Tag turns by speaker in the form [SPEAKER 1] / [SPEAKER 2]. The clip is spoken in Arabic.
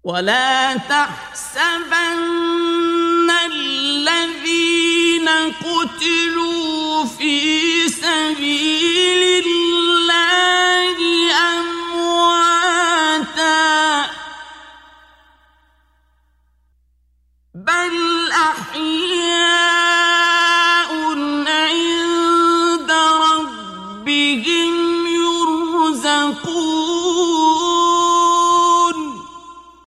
[SPEAKER 1] ولا تحسبن الذين قتلوا في سبيل الله أمواتا بل أحياء عند ربهم يرزقون